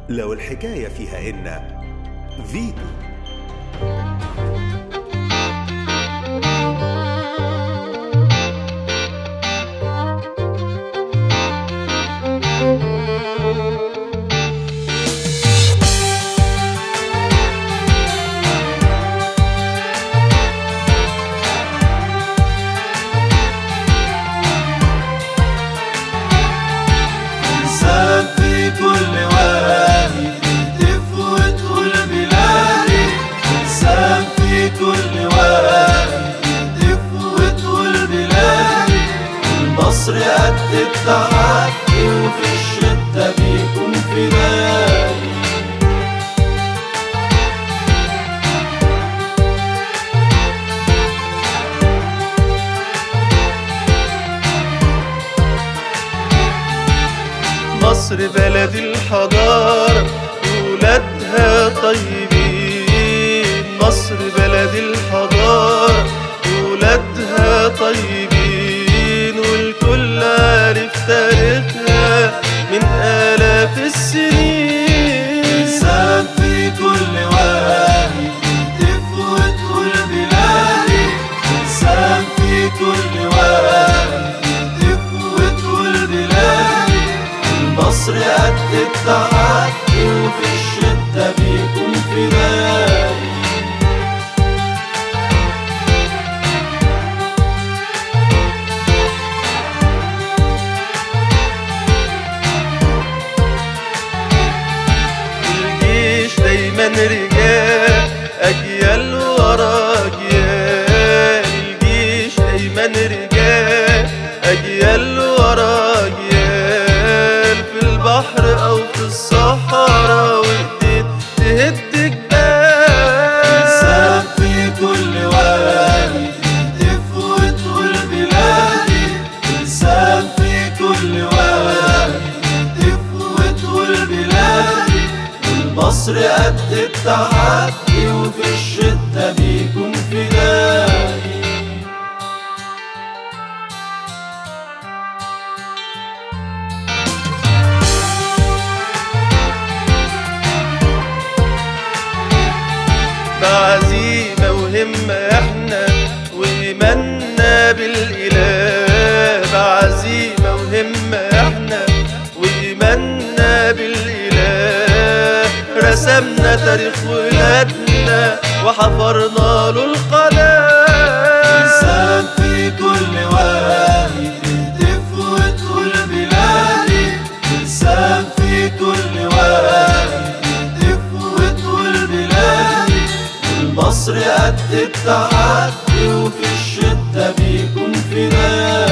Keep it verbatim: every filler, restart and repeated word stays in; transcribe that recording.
لو الحكاية فيها إن فيتو. مصر قد التحدي وفي الشدة بيكون فدائي. مصر بلد الحضارة ولادها طيبين، مصر بلد الحضارة ولادها طيبين، والكل عارف تاريخها من آلاف السنين. إنسان في كل وادي تهتف وتقول بلادي، إنسان في كل وادي تهتف وتقول بلادي. مصر قد التحدي وفي الشدة بيكون فدائي. دايما رجال أجيال ورا أجيال، الجيش دايما رجال أجيال ورا أجيال، في البحر أو في الصحراء وإيدين تهد جبال. إنسان في كل وادي تهتف وتقول بلادي، إنسان في كل وادي تهتف وتقول بلادي. مصر قد التحدي وفي الشدة بيكون فدائي. بعزيمة وهمة احنا وإيماننا بالإله، بعزيمة وهمة احنا وإيماننا بالإله، رسمنا تاريخ ولادنا وحفرنا له القناة. إنسان في كل وادي تهتف وتقول بلادي، إنسان في كل وادي تهتف وتقول بلادي. مصر قد التحدي وفي الشدة بيكون فدائي.